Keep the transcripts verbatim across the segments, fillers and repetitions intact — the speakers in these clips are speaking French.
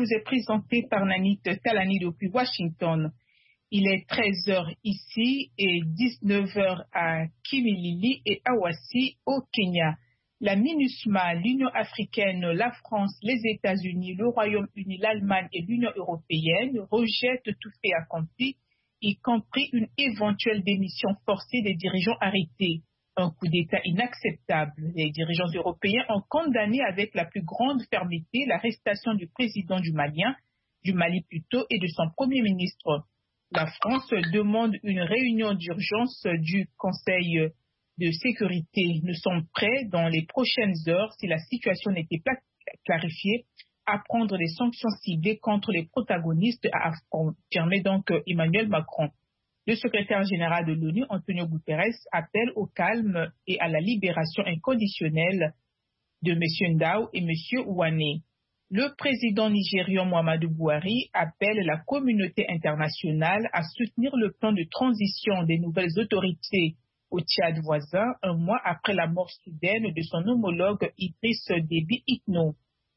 nous est présenté par Nanit Talani depuis Washington. Il est treize heures ici et dix-neuf heures à Kimilili et Awassi au Kenya. La MINUSMA, l'Union africaine, la France, les États-Unis, le Royaume-Uni, l'Allemagne et l'Union européenne rejettent tout fait accompli, y compris une éventuelle démission forcée des dirigeants arrêtés. Un coup d'État inacceptable. Les dirigeants européens ont condamné avec la plus grande fermeté l'arrestation du président du Malien, du Mali plutôt, et de son premier ministre. La France demande une réunion d'urgence du Conseil de sécurité. Nous sommes prêts dans les prochaines heures, si la situation n'était pas clarifiée, à prendre des sanctions ciblées contre les protagonistes, a affirmé donc Emmanuel Macron. Le secrétaire général de l'ONU, Antonio Guterres, appelle au calme et à la libération inconditionnelle de M. Ndao et M. Ouane. Le président nigérian Muhammadu Buhari appelle la communauté internationale à soutenir le plan de transition des nouvelles autorités au Tchad voisin, un mois après la mort soudaine de son homologue Idriss Déby Itno.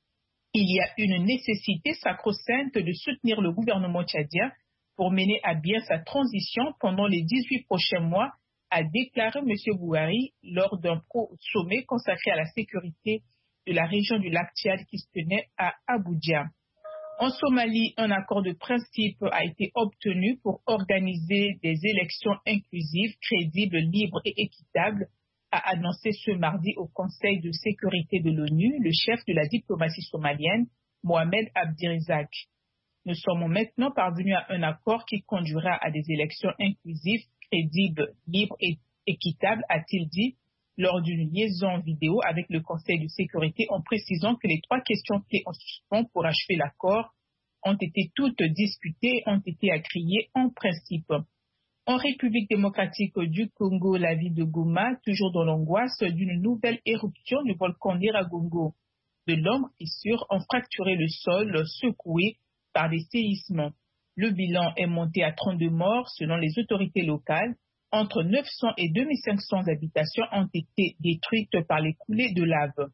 Il y a une nécessité sacro-sainte de soutenir le gouvernement tchadien pour mener à bien sa transition pendant les dix-huit prochains mois, a déclaré M. Buhari lors d'un sommet consacré à la sécurité de la région du lac Tchad qui se tenait à Abuja. En Somalie, un accord de principe a été obtenu pour organiser des élections inclusives, crédibles, libres et équitables, a annoncé ce mardi au Conseil de sécurité de l'ONU le chef de la diplomatie somalienne, Mohamed Abdirizak. Nous sommes maintenant parvenus à un accord qui conduira à des élections inclusives, crédibles, libres et équitables, a-t-il dit, lors d'une liaison vidéo avec le Conseil de sécurité, en précisant que les trois questions clés en suspens pour achever l'accord ont été toutes discutées et ont été agréées en principe. En République démocratique du Congo, la ville de Goma, toujours dans l'angoisse d'une nouvelle éruption du volcan Nyiragongo. De longues fissures ont fracturé le sol, secoué par des séismes. Le bilan est monté à trente-deux morts selon les autorités locales. Entre neuf cents et deux mille cinq cents habitations ont été détruites par les coulées de lave.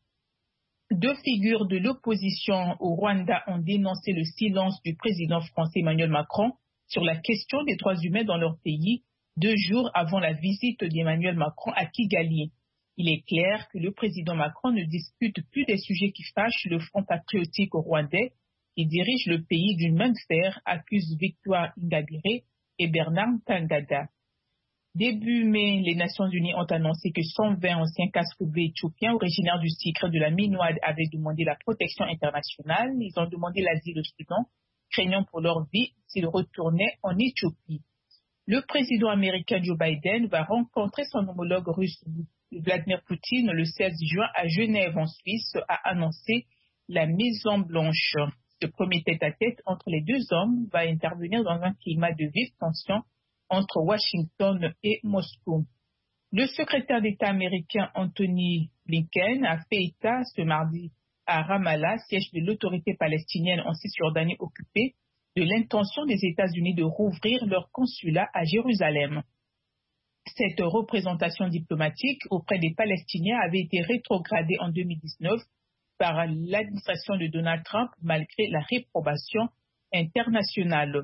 Deux figures de l'opposition au Rwanda ont dénoncé le silence du président français Emmanuel Macron sur la question des droits humains dans leur pays, deux jours avant la visite d'Emmanuel Macron à Kigali. Il est clair que le président Macron ne discute plus des sujets qui fâchent le Front patriotique rwandais, qui dirige le pays d'une main de fer, accuse Victoire Ingabire et Bernard Tangada. Début mai, les Nations Unies ont annoncé que cent vingt anciens casque-bleus éthiopiens originaires du Tigre de la Minoide avaient demandé la protection internationale. Ils ont demandé l'asile au Soudan, craignant pour leur vie s'ils retournaient en Éthiopie. Le président américain Joe Biden va rencontrer son homologue russe Vladimir Poutine le seize juin à Genève en Suisse, a annoncé la Maison-Blanche. Ce premier tête-à-tête entre les deux hommes va intervenir dans un climat de vive tension entre Washington et Moscou. Le secrétaire d'État américain Anthony Blinken a fait état ce mardi à Ramallah, siège de l'autorité palestinienne en Cisjordanie occupée, de l'intention des États-Unis de rouvrir leur consulat à Jérusalem. Cette représentation diplomatique auprès des Palestiniens avait été rétrogradée en deux mille dix-neuf par l'administration de Donald Trump malgré la réprobation internationale.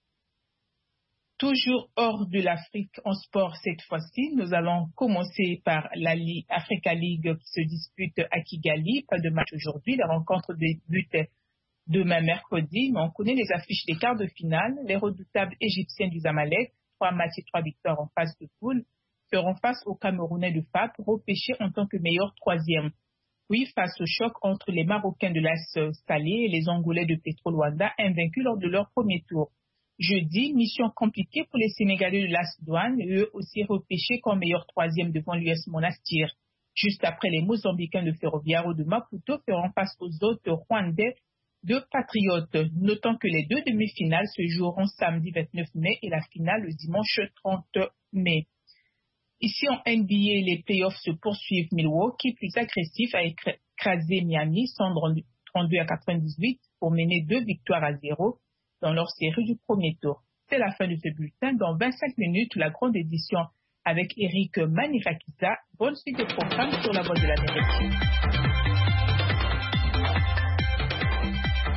Toujours hors de l'Afrique en sport cette fois-ci, nous allons commencer par la Ligue, Africa League qui se dispute à Kigali. Pas de match aujourd'hui, la rencontre débute demain mercredi, mais on connaît les affiches des quarts de finale. Les redoutables égyptiens du Zamalek, trois matchs et trois victoires en phase de poule, feront face aux Camerounais de F A P, repêchés en tant que meilleur troisième. Puis face au choc entre les Marocains de l'As Salé et les Angolais de Petro Luanda, invaincus lors de leur premier tour. Jeudi, mission compliquée pour les Sénégalais de l'As Douane, eux aussi repêchés comme meilleur troisième devant l'U S Monastir. Juste après, les Mozambicains de Ferroviario de Maputo feront face aux autres Rwandais de Patriotes. Notons que les deux demi-finales se joueront samedi vingt-neuf mai et la finale le dimanche trente mai. Ici en N B A, les playoffs se poursuivent. Milwaukee, plus agressif, a écrasé Miami, cent trente-deux à quatre-vingt-dix-huit, pour mener deux victoires à zéro dans leur série du premier tour. C'est la fin de ce bulletin. Dans vingt-cinq minutes, la grande édition avec Eric Manirakisa. Bonne suite de programme sur la voie de l'Amérique.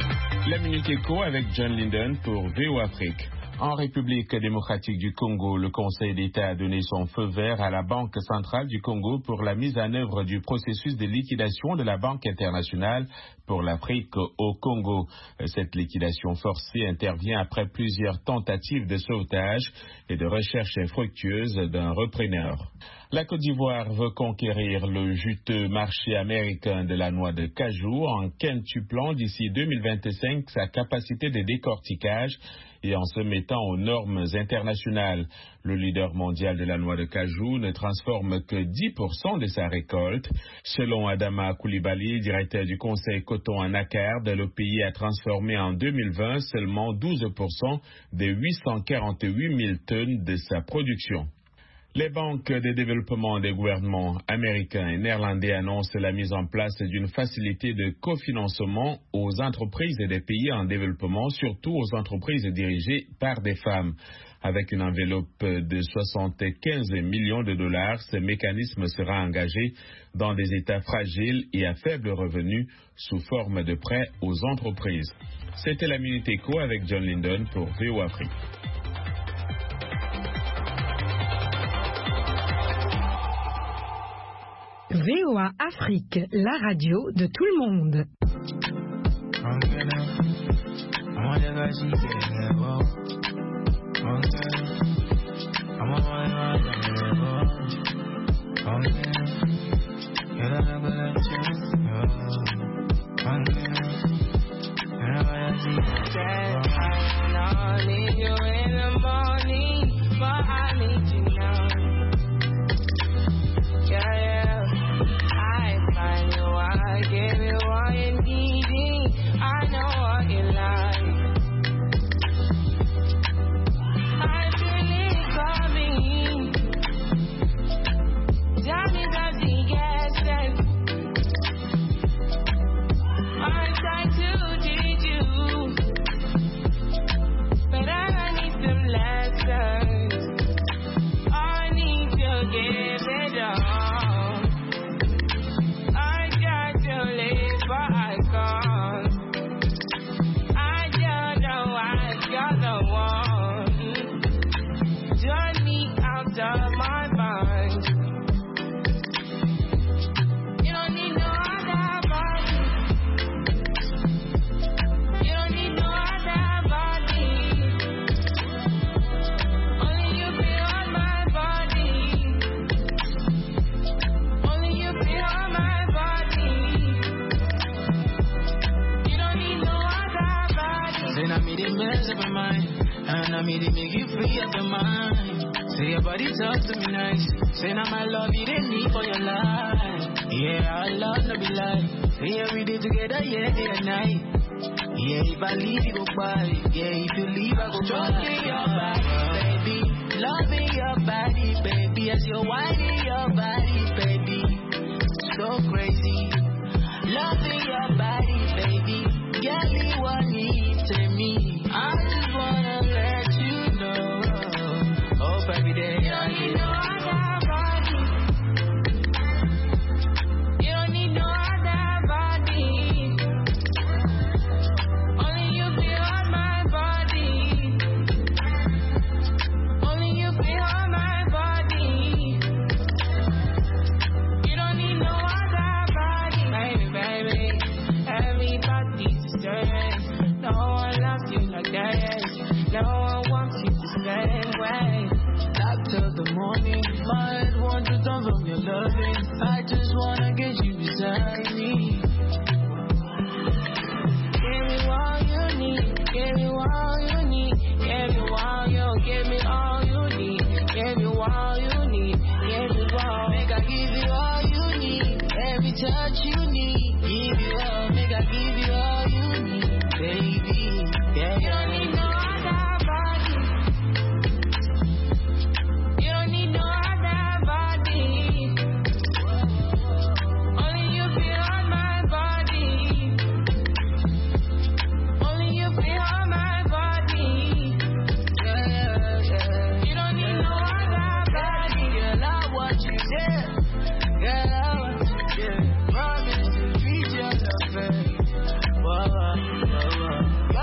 La Minute Éco avec John Linden pour V O Afrique. En République démocratique du Congo, le Conseil d'État a donné son feu vert à la Banque centrale du Congo pour la mise en œuvre du processus de liquidation de la Banque internationale pour l'Afrique au Congo. Cette liquidation forcée intervient après plusieurs tentatives de sauvetage et de recherche infructueuse d'un repreneur. La Côte d'Ivoire veut conquérir le juteux marché américain de la noix de cajou en quintuplant d'ici deux mille vingt-cinq sa capacité de décortiquage et en se mettant aux normes internationales. Le leader mondial de la noix de cajou ne transforme que dix pour cent de sa récolte. Selon Adama Koulibaly, directeur du conseil coton à Nakard, le pays a transformé en deux mille vingt seulement douze pour cent des huit cent quarante-huit mille tonnes de sa production. Les banques de développement des gouvernements américains et néerlandais annoncent la mise en place d'une facilité de cofinancement aux entreprises des pays en développement, surtout aux entreprises dirigées par des femmes. Avec une enveloppe de soixante-quinze millions de dollars, ce mécanisme sera engagé dans des États fragiles et à faible revenu sous forme de prêts aux entreprises. C'était la Minute Éco avec John Linden pour V O Afrique. V O A Afrique, la radio de tout le monde. Say now my love you didn't need for your life. Yeah, our love no be lie. Say every day together, yeah, day and night. Yeah, if I leave you go by. Yeah, if you leave I go trusting your body, baby. Loving your body, baby. As you're whining your body, baby. So crazy. Loving your body, baby. Girl, you want me to me. I just wanna let you know. Oh, every day I hear. I just wanna